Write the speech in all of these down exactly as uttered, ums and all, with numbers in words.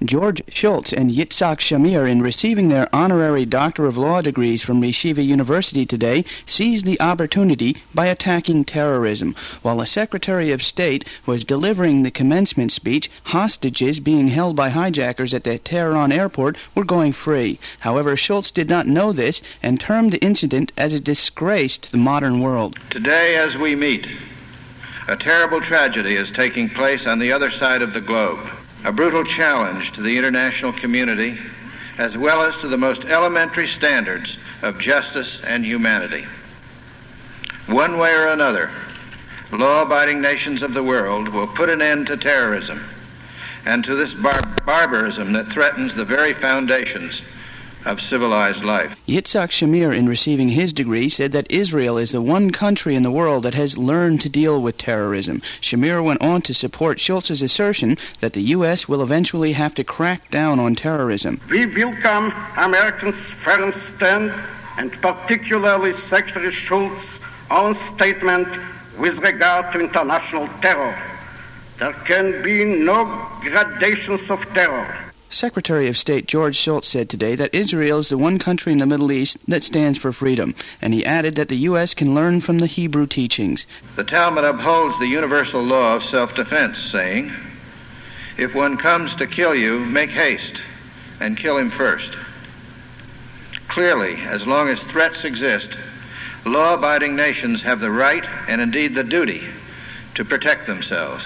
George Shultz and Yitzhak Shamir, in receiving their honorary Doctor of Law degrees from Yeshiva University today, seized the opportunity by attacking terrorism. While the Secretary of State was delivering the commencement speech, hostages being held by hijackers at the Tehran airport were going free. However, Shultz did not know this and termed the incident as a disgrace to the modern world. Today, as we meet, a terrible tragedy is taking place on the other side of the globe. A brutal challenge to the international community, as well as to the most elementary standards of justice and humanity. One way or another, law-abiding nations of the world will put an end to terrorism and to this bar- barbarism that threatens the very foundations of civilized life. Yitzhak Shamir, in receiving his degree, said that Israel is the one country in the world that has learned to deal with terrorism. Shamir went on to support Shultz's assertion that the U S will eventually have to crack down on terrorism. We welcome Americans' firm stand, and particularly Secretary Shultz's own statement with regard to international terror. There can be no gradations of terror. Secretary of State George Shultz said today that Israel is the one country in the Middle East that stands for freedom, and he added that the U S can learn from the Hebrew teachings. The Talmud upholds the universal law of self-defense, saying, "If one comes to kill you, make haste and kill him first." Clearly, as long as threats exist, law-abiding nations have the right and indeed the duty to protect themselves.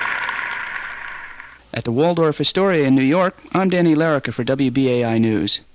At the Waldorf Astoria in New York, I'm Danny Larica for W B A I News.